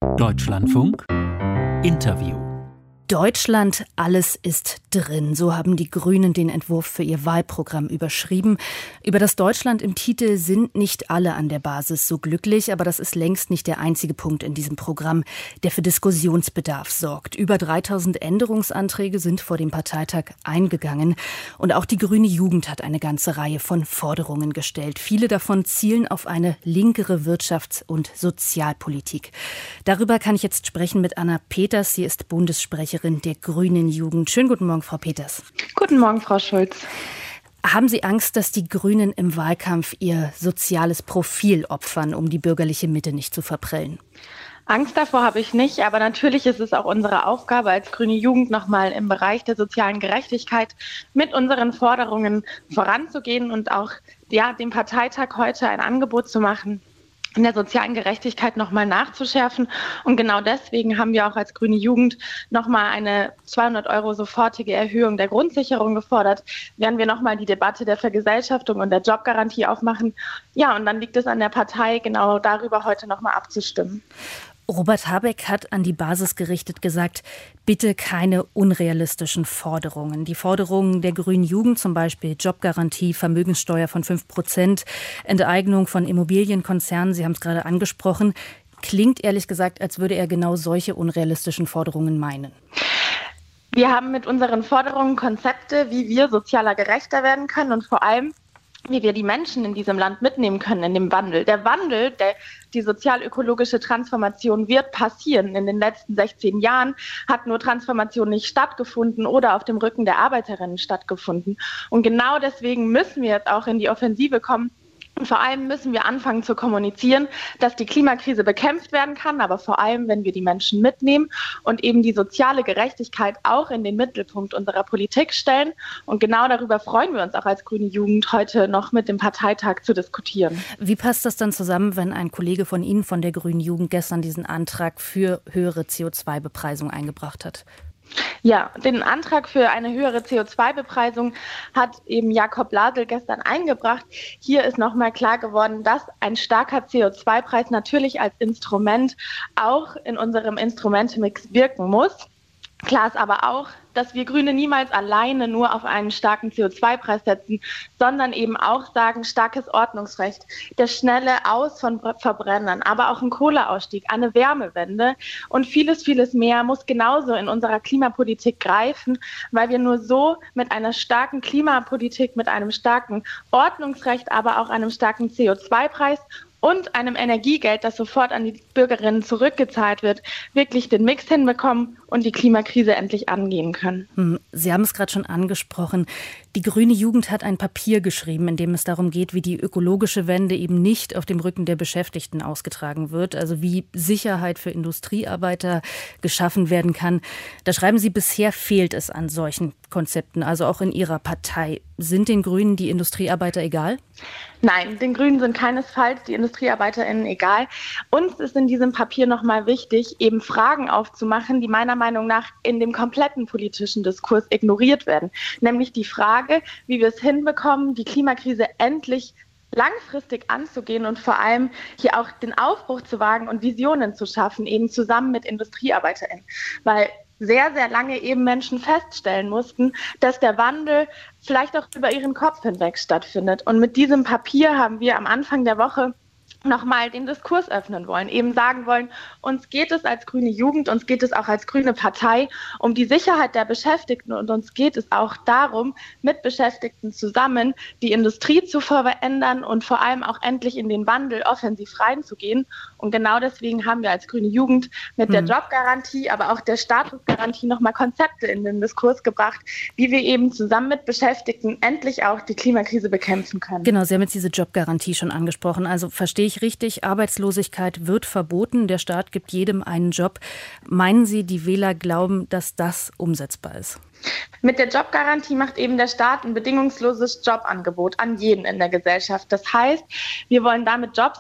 Deutschlandfunk Interview. Deutschland, alles ist drin. So haben die Grünen den Entwurf für ihr Wahlprogramm überschrieben. Über das Deutschland im Titel sind nicht alle an der Basis so glücklich, aber das ist längst nicht der einzige Punkt in diesem Programm, der für Diskussionsbedarf sorgt. Über 3000 Änderungsanträge sind vor dem Parteitag eingegangen und auch die grüne Jugend hat eine ganze Reihe von Forderungen gestellt. Viele davon zielen auf eine linkere Wirtschafts- und Sozialpolitik. Darüber kann ich jetzt sprechen mit Anna Peters. Sie ist Bundessprecherin der Grünen Jugend. Schönen guten Morgen, Frau Peters. Guten Morgen, Frau Schulz. Haben Sie Angst, dass die Grünen im Wahlkampf ihr soziales Profil opfern, um die bürgerliche Mitte nicht zu verprellen? Angst davor habe ich nicht, aber natürlich ist es auch unsere Aufgabe als grüne Jugend, nochmal im Bereich der sozialen Gerechtigkeit mit unseren Forderungen voranzugehen und auch dem Parteitag heute ein Angebot zu machen, in der sozialen Gerechtigkeit nochmal nachzuschärfen. Und genau deswegen haben wir auch als grüne Jugend nochmal eine 200 € sofortige Erhöhung der Grundsicherung gefordert, werden wir nochmal die Debatte der Vergesellschaftung und der Jobgarantie aufmachen. Ja, und dann liegt es an der Partei, genau darüber heute nochmal abzustimmen. Robert Habeck hat an die Basis gerichtet gesagt, bitte keine unrealistischen Forderungen. Die Forderungen der grünen Jugend, zum Beispiel Jobgarantie, Vermögenssteuer von 5%, Enteignung von Immobilienkonzernen, Sie haben es gerade angesprochen, klingt ehrlich gesagt, als würde er genau solche unrealistischen Forderungen meinen. Wir haben mit unseren Forderungen Konzepte, wie wir sozialer gerechter werden können und vor allem, wie wir die Menschen in diesem Land mitnehmen können in dem Wandel. Der Wandel, die sozial-ökologische Transformation wird passieren. In den letzten 16 Jahren hat nur Transformation nicht stattgefunden oder auf dem Rücken der Arbeiterinnen stattgefunden. Und genau deswegen müssen wir jetzt auch in die Offensive kommen. Und vor allem müssen wir anfangen zu kommunizieren, dass die Klimakrise bekämpft werden kann, aber vor allem, wenn wir die Menschen mitnehmen und eben die soziale Gerechtigkeit auch in den Mittelpunkt unserer Politik stellen. Und genau darüber freuen wir uns auch als grüne Jugend, heute noch mit dem Parteitag zu diskutieren. Wie passt das dann zusammen, wenn ein Kollege von Ihnen, von der grünen Jugend, gestern diesen Antrag für höhere CO2-Bepreisung eingebracht hat? Ja, den Antrag für eine höhere CO2-Bepreisung hat eben Jakob Lasel gestern eingebracht. Hier ist nochmal klar geworden, dass ein starker CO2-Preis natürlich als Instrument auch in unserem Instrumentemix wirken muss. Klar ist aber auch, dass wir Grüne niemals alleine nur auf einen starken CO2-Preis setzen, sondern eben auch sagen, starkes Ordnungsrecht, der schnelle Aus von Verbrennern, aber auch ein Kohleausstieg, eine Wärmewende und vieles, vieles mehr muss genauso in unserer Klimapolitik greifen, weil wir nur so mit einer starken Klimapolitik, mit einem starken Ordnungsrecht, aber auch einem starken CO2-Preis und einem Energiegeld, das sofort an die Bürgerinnen zurückgezahlt wird, wirklich den Mix hinbekommen und die Klimakrise endlich angehen können. Sie haben es gerade schon angesprochen. Die grüne Jugend hat ein Papier geschrieben, in dem es darum geht, wie die ökologische Wende eben nicht auf dem Rücken der Beschäftigten ausgetragen wird, also wie Sicherheit für Industriearbeiter geschaffen werden kann. Da schreiben Sie, bisher fehlt es an solchen Konzepten, also auch in Ihrer Partei. Sind den Grünen die Industriearbeiter egal? Nein, den Grünen sind keinesfalls die IndustriearbeiterInnen egal. Uns ist in diesem Papier nochmal wichtig, eben Fragen aufzumachen, die meiner Meinung nach in dem kompletten politischen Diskurs ignoriert werden. Nämlich die Frage, wie wir es hinbekommen, die Klimakrise endlich langfristig anzugehen und vor allem hier auch den Aufbruch zu wagen und Visionen zu schaffen, eben zusammen mit IndustriearbeiterInnen. Weil sehr, sehr lange eben Menschen feststellen mussten, dass der Wandel vielleicht auch über ihren Kopf hinweg stattfindet. Und mit diesem Papier haben wir am Anfang der Woche nochmal den Diskurs öffnen wollen, eben sagen wollen, uns geht es als grüne Jugend, uns geht es auch als grüne Partei um die Sicherheit der Beschäftigten und uns geht es auch darum, mit Beschäftigten zusammen die Industrie zu verändern und vor allem auch endlich in den Wandel offensiv reinzugehen. Und genau deswegen haben wir als grüne Jugend mit der Jobgarantie, aber auch der Statusgarantie nochmal Konzepte in den Diskurs gebracht, wie wir eben zusammen mit Beschäftigten endlich auch die Klimakrise bekämpfen können. Genau, Sie haben jetzt diese Jobgarantie schon angesprochen. Also verstehe ich richtig, Arbeitslosigkeit wird verboten, der Staat gibt jedem einen Job. Meinen Sie, die Wähler glauben, dass das umsetzbar ist? Mit der Jobgarantie macht eben der Staat ein bedingungsloses Jobangebot an jeden in der Gesellschaft. Das heißt, wir wollen damit Jobs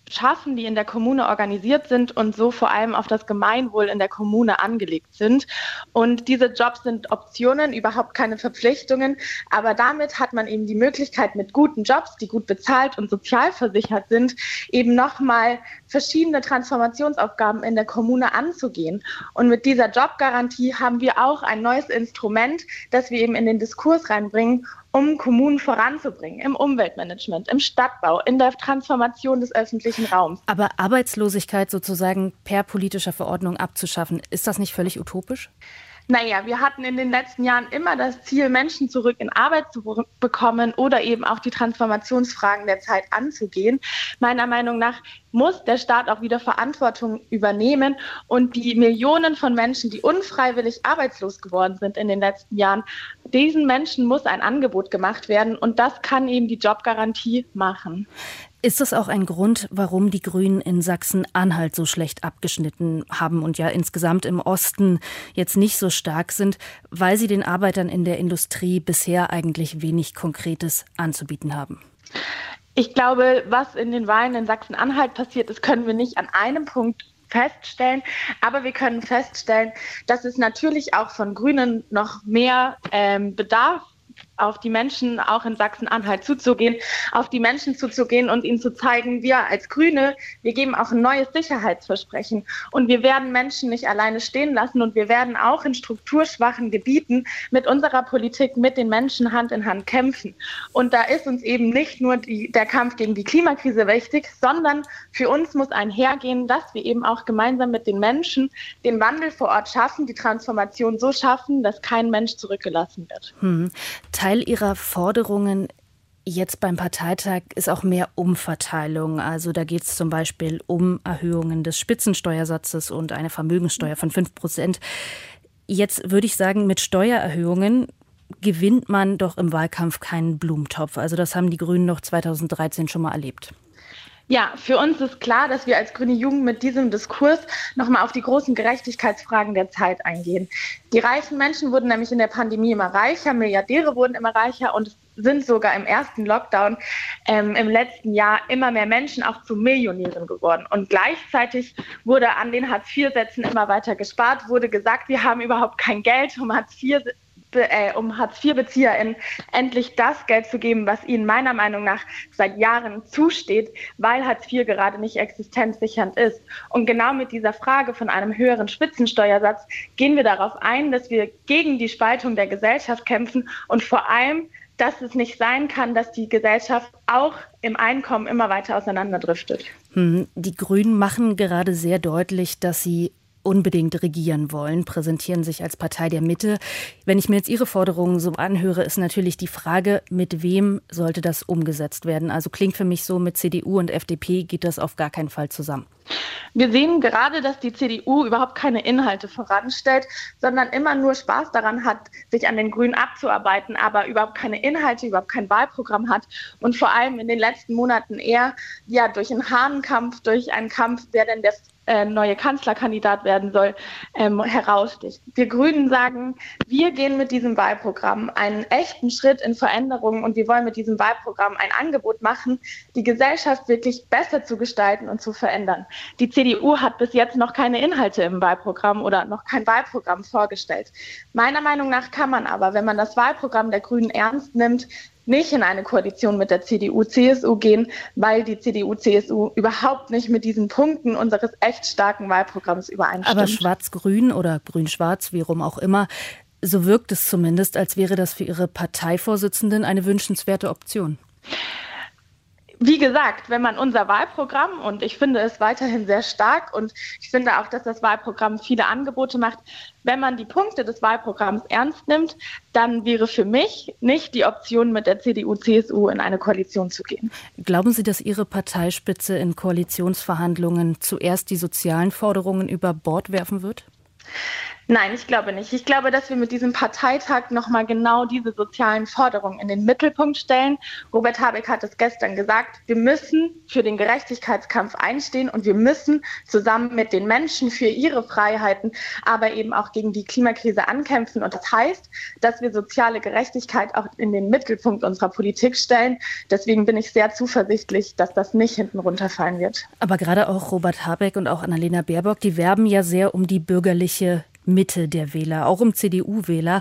schaffen, die in der Kommune organisiert sind und so vor allem auf das Gemeinwohl in der Kommune angelegt sind. Und diese Jobs sind Optionen, überhaupt keine Verpflichtungen. Aber damit hat man eben die Möglichkeit, mit guten Jobs, die gut bezahlt und sozialversichert sind, eben nochmal verschiedene Transformationsaufgaben in der Kommune anzugehen. Und mit dieser Jobgarantie haben wir auch ein neues Instrument, das wir eben in den Diskurs reinbringen, um Kommunen voranzubringen, im Umweltmanagement, im Stadtbau, in der Transformation des öffentlichen Raums. Aber Arbeitslosigkeit sozusagen per politischer Verordnung abzuschaffen, ist das nicht völlig utopisch? Naja, wir hatten in den letzten Jahren immer das Ziel, Menschen zurück in Arbeit zu bekommen oder eben auch die Transformationsfragen der Zeit anzugehen. Meiner Meinung nach muss der Staat auch wieder Verantwortung übernehmen und die Millionen von Menschen, die unfreiwillig arbeitslos geworden sind in den letzten Jahren, diesen Menschen muss ein Angebot gemacht werden und das kann eben die Jobgarantie machen. Ist das auch ein Grund, warum die Grünen in Sachsen-Anhalt so schlecht abgeschnitten haben und ja insgesamt im Osten jetzt nicht so stark sind, weil sie den Arbeitern in der Industrie bisher eigentlich wenig Konkretes anzubieten haben? Ich glaube, was in den Wahlen in Sachsen-Anhalt passiert ist, können wir nicht an einem Punkt feststellen. Aber wir können feststellen, dass es natürlich auch von Grünen noch mehr bedarf, auf die Menschen auch in Sachsen-Anhalt zuzugehen, auf die Menschen zuzugehen und ihnen zu zeigen, wir als Grüne, wir geben auch ein neues Sicherheitsversprechen und wir werden Menschen nicht alleine stehen lassen und wir werden auch in strukturschwachen Gebieten mit unserer Politik, mit den Menschen Hand in Hand kämpfen. Und da ist uns eben nicht nur der Kampf gegen die Klimakrise wichtig, sondern für uns muss einhergehen, dass wir eben auch gemeinsam mit den Menschen den Wandel vor Ort schaffen, die Transformation so schaffen, dass kein Mensch zurückgelassen wird. Teil Ihrer Forderungen jetzt beim Parteitag ist auch mehr Umverteilung. Also da geht es zum Beispiel um Erhöhungen des Spitzensteuersatzes und eine Vermögenssteuer von 5%. Jetzt würde ich sagen, mit Steuererhöhungen gewinnt man doch im Wahlkampf keinen Blumentopf. Also das haben die Grünen doch 2013 schon mal erlebt. Ja, für uns ist klar, dass wir als Grüne Jugend mit diesem Diskurs nochmal auf die großen Gerechtigkeitsfragen der Zeit eingehen. Die reichen Menschen wurden nämlich in der Pandemie immer reicher, Milliardäre wurden immer reicher und es sind sogar im ersten Lockdown im letzten Jahr immer mehr Menschen auch zu Millionären geworden. Und gleichzeitig wurde an den Hartz-IV-Sätzen immer weiter gespart, wurde gesagt, wir haben überhaupt kein Geld, um Hartz-IV-BezieherInnen endlich das Geld zu geben, was ihnen meiner Meinung nach seit Jahren zusteht, weil Hartz IV gerade nicht existenzsichernd ist. Und genau mit dieser Frage von einem höheren Spitzensteuersatz gehen wir darauf ein, dass wir gegen die Spaltung der Gesellschaft kämpfen und vor allem, dass es nicht sein kann, dass die Gesellschaft auch im Einkommen immer weiter auseinanderdriftet. Die Grünen machen gerade sehr deutlich, dass sie unbedingt regieren wollen, präsentieren sich als Partei der Mitte. Wenn ich mir jetzt Ihre Forderungen so anhöre, ist natürlich die Frage, mit wem sollte das umgesetzt werden? Also klingt für mich so, mit CDU und FDP geht das auf gar keinen Fall zusammen. Wir sehen gerade, dass die CDU überhaupt keine Inhalte voranstellt, sondern immer nur Spaß daran hat, sich an den Grünen abzuarbeiten, aber überhaupt keine Inhalte, überhaupt kein Wahlprogramm hat und vor allem in den letzten Monaten eher durch einen Hahnenkampf, durch einen Kampf, wer denn der neue Kanzlerkandidat werden soll, heraussticht. Wir Grünen sagen, wir gehen mit diesem Wahlprogramm einen echten Schritt in Veränderung und wir wollen mit diesem Wahlprogramm ein Angebot machen, die Gesellschaft wirklich besser zu gestalten und zu verändern. Die CDU hat bis jetzt noch keine Inhalte im Wahlprogramm oder noch kein Wahlprogramm vorgestellt. Meiner Meinung nach kann man aber, wenn man das Wahlprogramm der Grünen ernst nimmt, nicht in eine Koalition mit der CDU-CSU gehen, weil die CDU-CSU überhaupt nicht mit diesen Punkten unseres echt starken Wahlprogramms übereinstimmt. Aber Schwarz-Grün oder Grün-Schwarz, wie rum auch immer, so wirkt es zumindest, als wäre das für Ihre Parteivorsitzenden eine wünschenswerte Option. Wie gesagt, wenn man unser Wahlprogramm, und ich finde es weiterhin sehr stark und ich finde auch, dass das Wahlprogramm viele Angebote macht, wenn man die Punkte des Wahlprogramms ernst nimmt, dann wäre für mich nicht die Option, mit der CDU-CSU in eine Koalition zu gehen. Glauben Sie, dass Ihre Parteispitze in Koalitionsverhandlungen zuerst die sozialen Forderungen über Bord werfen wird? Nein, ich glaube nicht. Ich glaube, dass wir mit diesem Parteitag nochmal genau diese sozialen Forderungen in den Mittelpunkt stellen. Robert Habeck hat es gestern gesagt, wir müssen für den Gerechtigkeitskampf einstehen und wir müssen zusammen mit den Menschen für ihre Freiheiten, aber eben auch gegen die Klimakrise ankämpfen. Und das heißt, dass wir soziale Gerechtigkeit auch in den Mittelpunkt unserer Politik stellen. Deswegen bin ich sehr zuversichtlich, dass das nicht hinten runterfallen wird. Aber gerade auch Robert Habeck und auch Annalena Baerbock, die werben ja sehr um die bürgerliche Mitte der Wähler, auch um CDU-Wähler.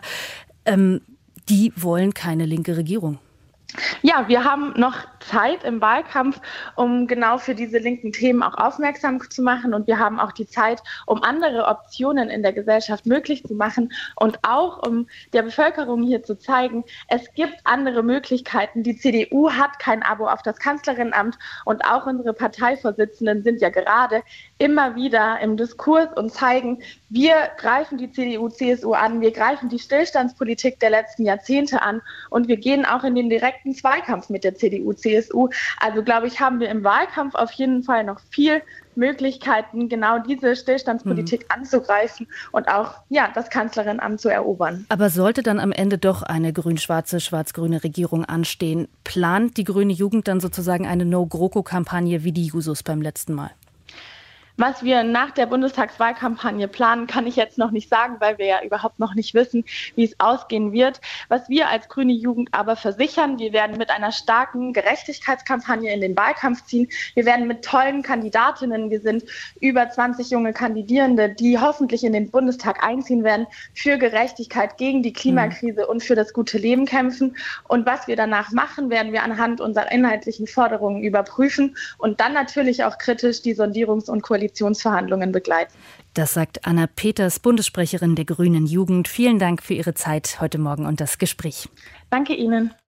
Die wollen keine linke Regierung. Ja, wir haben noch Zeit im Wahlkampf, um genau für diese linken Themen auch aufmerksam zu machen. Und wir haben auch die Zeit, um andere Optionen in der Gesellschaft möglich zu machen und auch um der Bevölkerung hier zu zeigen, es gibt andere Möglichkeiten. Die CDU hat kein Abo auf das Kanzlerinnenamt und auch unsere Parteivorsitzenden sind ja gerade immer wieder im Diskurs und zeigen, wir greifen die CDU, CSU an, wir greifen die Stillstandspolitik der letzten Jahrzehnte an und wir gehen auch in den direkten Zweikampf mit der CDU, CSU. Also glaube ich, haben wir im Wahlkampf auf jeden Fall noch viel Möglichkeiten, genau diese Stillstandspolitik anzugreifen und auch das Kanzlerinnenamt zu erobern. Aber sollte dann am Ende doch eine grün-schwarze, schwarz-grüne Regierung anstehen, plant die Grüne Jugend dann sozusagen eine No-GroKo-Kampagne wie die Jusos beim letzten Mal? Was wir nach der Bundestagswahlkampagne planen, kann ich jetzt noch nicht sagen, weil wir ja überhaupt noch nicht wissen, wie es ausgehen wird. Was wir als Grüne Jugend aber versichern, wir werden mit einer starken Gerechtigkeitskampagne in den Wahlkampf ziehen. Wir werden mit tollen Kandidatinnen, wir sind über 20 junge Kandidierende, die hoffentlich in den Bundestag einziehen werden, für Gerechtigkeit gegen die Klimakrise und für das gute Leben kämpfen. Und was wir danach machen, werden wir anhand unserer inhaltlichen Forderungen überprüfen und dann natürlich auch kritisch die Sondierungs- und Koalitionsverhandlungen begleiten. Das sagt Anna Peters, Bundessprecherin der Grünen Jugend. Vielen Dank für Ihre Zeit heute Morgen und das Gespräch. Danke Ihnen.